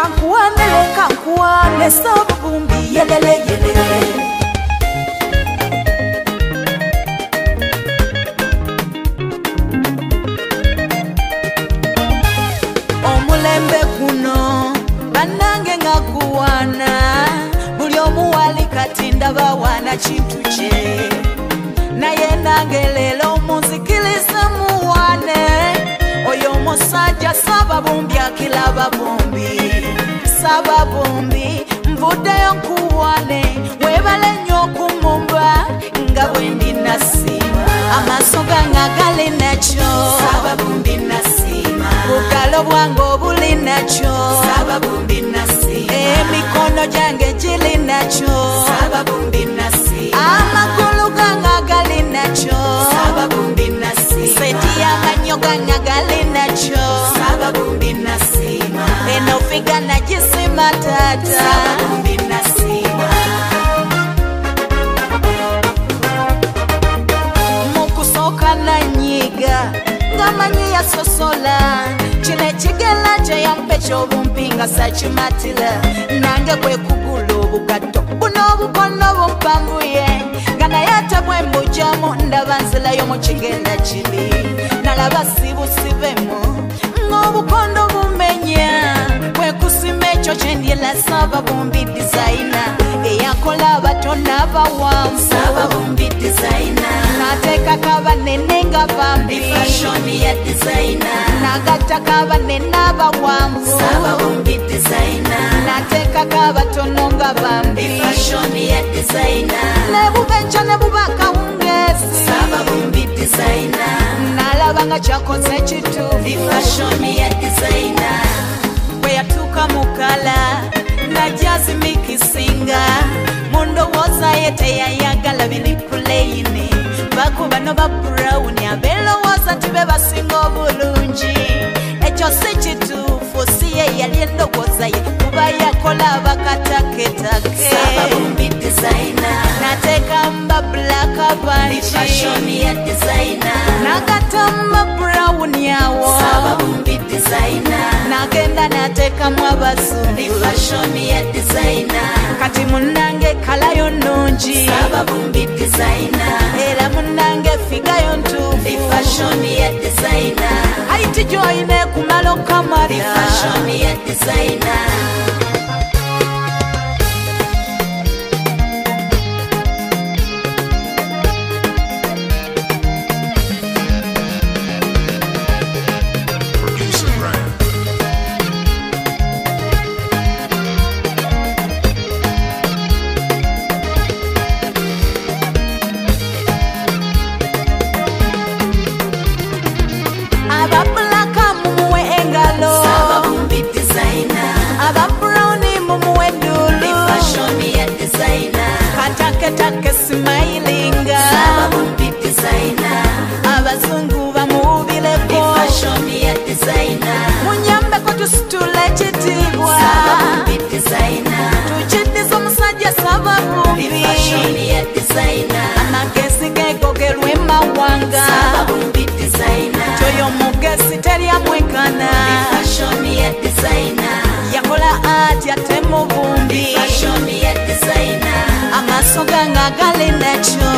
kankuane sabumbi yelele yelele. Omulembe kuno banange ngakuwana buli omuwali kati ndaba wana kintu kye naye nange leero munzikiriza muwane oyo musajja Sababumbi akilaba bombi Sababumbi nvuddeyo nkuwane webale nnyo okumumba nga bwe ndi nasiima amaaso gange agali nakyo Sababumbi nasiima bugalo bwange obuli nakyo Sababumbi nasiima emikono gyange giri nakyo Sababumbi nasiima amagulu gange agali nakyo Sababumbi nasiima seti y'amannyo gange agali nakyo Sababumbi nasiima eno figa nagisima taata Sababumbi nasiima mukusooka nanyiga ngamanyi yasosola kino ekigela kye yampa ekyobumpi nga sakimatira nange kwe kugula obugatto buno obukono bumpambuye nga naye ate bwe mbugyamu ndaba nzirayo mu kigenda kibi nalaba sibusibemu ng'obukondo bumenya kwe kusima ekyo kyendyera Sababumbi designer eyakola abato n'abawanvu Sababumbi designer nateekako abanene nga bambi fashion ya designer nagattako abanene abawanvu Sababumbi designer nateekako abatono nga bambi fashion ya designer ne bubenja ne buba kawungeezi Sababumbi designer nalaba nga kyakoze ekituufu fashion ya designer bwe yatuuka mu kala najazimikisinga mu ndowooza ye teyayagala biri pulayini bakuba no ba brown abelowooza nti be basinga obulungi ekyo si kituufu si ye yali endowooza ye kuba yakola abakataketake Sababumbi designer nateeka mba black abangi fashion ya designer nagatta mba brown yawo Sababumbi designer nagenda nateekamu abazungu fashion ya designer kati munnange kalayo nnungi Sababumbi designer era munnange figayo ntuufu fashion ya designer haiti gyoyine kumala okamala fashion ya designer take smilinga Sababumbi designer abazungu bamubileko fashion ya designer munyambe ko tusitule ekitiibwa Sababumbi designer tukidiza omusajja Sababumbi fashion ya designer amagezi gegogerwe mawanga Sababumbi designer toyo mugezi teryamwekana fashion ya designer yakola ati ate mubumbi fashion ya designer amaaso gange agali nakyo